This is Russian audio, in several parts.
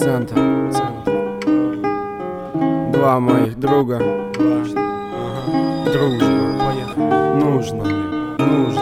центр. Два моих друга. Дружно. Поехали. Нужно ли?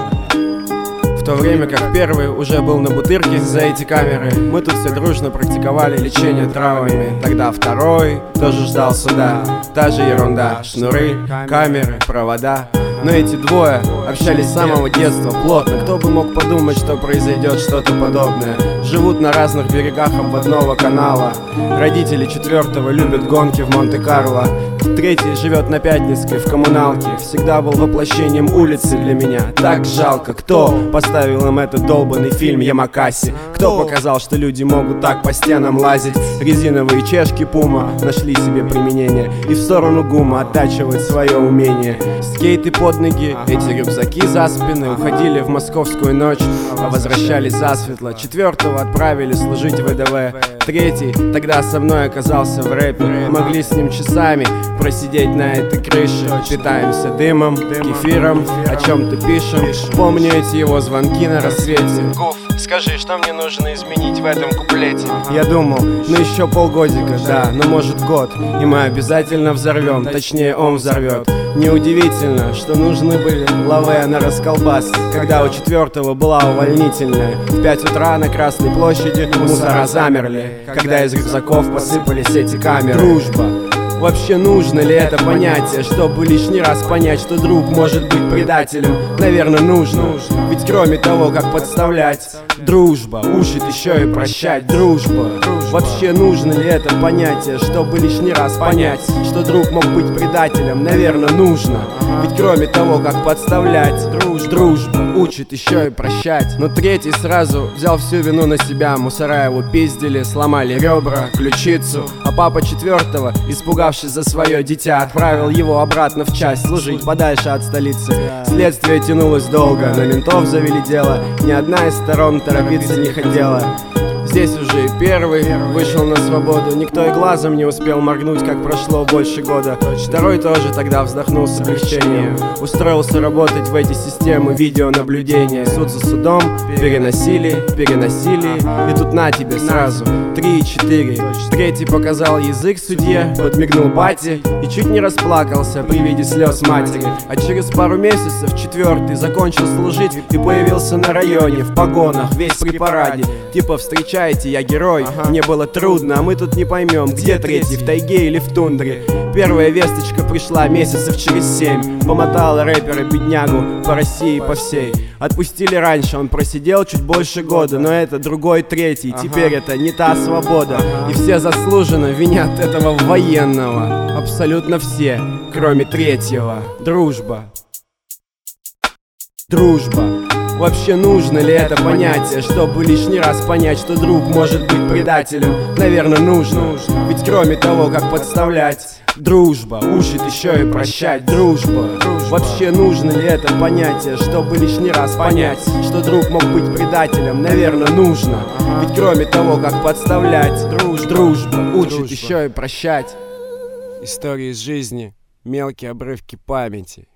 В то время как первый уже был на бутырке за эти камеры, мы тут все дружно практиковали лечение травмами. Тогда второй тоже ждал суда. Та же ерунда, шнуры, камеры, провода. Но эти двое общались с самого детства плотно. Кто бы мог подумать, что произойдет что-то подобное. Живут на разных берегах обводного канала. Родители четвертого любят гонки в Монте-Карло. Третий живет на Пятницкой в коммуналке. Всегда был воплощением улицы для меня. Так жалко, кто поставил им этот долбанный фильм Ямакаси? Кто показал, что люди могут так по стенам лазить? Резиновые чешки Пума нашли себе применение. И в сторону ГУМа оттачивать свое умение. Скейты под ноги, эти рюкзаки за спины. Уходили в московскую ночь, а возвращались засветло. Четвертого отправили служить в ВДВ. Третий тогда со мной оказался в рэпе. Могли с ним часами просидеть на этой крыше. Питаемся дымом, кефиром, о чем-то пишем. Помню эти его звонки на рассвете. Гуф, скажи, что мне нужно изменить в этом куплете? Я думал, ну еще полгодика, да, ну может год. И мы обязательно взорвем, точнее он взорвет. Неудивительно, что нужны были лаве на расколбас, когда у четвертого была увольнительная. В 5 утра на Красной площади мусора замерли, когда из рюкзаков посыпались эти камеры. Дружба. Вообще нужно ли это понятие, чтобы лишний раз понять, что друг может быть предателем? Наверное, нужно. Ведь кроме того, как подставлять, дружба учит еще и прощать. Дружба. Вообще нужно ли это понятие, чтобы лишний раз понять, что друг мог быть предателем? Наверное, нужно. Ведь кроме того, как подставлять, дружба учит еще и прощать. Но третий сразу взял всю вину на себя. Мусора его пиздили, сломали ребра, ключицу. А папа четвертого, испугавшись за свое дитя, отправил его обратно в часть служить подальше от столицы. Следствие тянулось долго, на ментов завели дело. Ни одна из сторон торопиться не хотела. Здесь уже и первый вышел на свободу. Никто и глазом не успел моргнуть, как прошло больше года. Второй тоже тогда вздохнул с облегчением. Устроился работать в эти системы видеонаблюдения. Суд за судом переносили. И тут на тебе сразу 3-4. Третий показал язык судье, подмигнул бате и чуть не расплакался при виде слез матери. А через пару месяцев четвертый закончил служить и появился на районе в погонах, весь при параде. Типа встречайте, я герой, мне было трудно, а мы тут не поймем, где третий, в тайге или в тундре. Первая весточка пришла месяцев через 7. Помотала рэпера беднягу по России по всей. Отпустили раньше, он просидел чуть больше года. Но это другой третий, теперь это не та свобода. И все заслуженно винят этого военного. Абсолютно все, кроме третьего. Дружба. Вообще нужно ли это понятие, чтобы лишний раз понять, что друг может быть предателем? Наверное, нужно. Ведь кроме того, как подставлять, дружба учит еще и прощать. Дружба. Вообще нужно ли это понятие, чтобы лишний раз понять, что друг мог быть предателем? Наверное, нужно. Ведь кроме того, как подставлять, дружба учит еще и прощать. Истории из жизни, мелкие обрывки памяти.